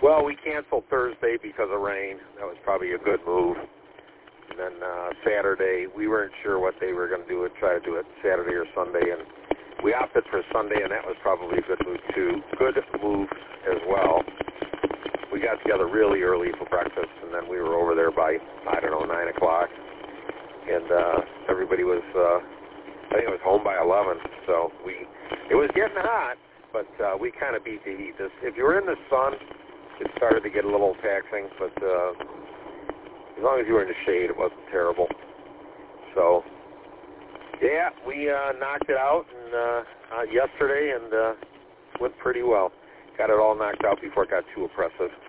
Well, we canceled Thursday because of rain. That was probably a good move. And then Saturday, we weren't sure what they were going to do and try to do it Saturday or Sunday, and we opted for Sunday, and that was probably a good move too. Good move as well. We got together really early for breakfast, and then we were over there by, 9 o'clock. And everybody was, I think it was home by 11. So it was getting hot, but we kind of beat the heat. If you were in the sun, it started to get a little taxing, but as long as you were in the shade, it wasn't terrible. So, yeah, we knocked it out yesterday and went pretty well. Got it all knocked out before it got too oppressive.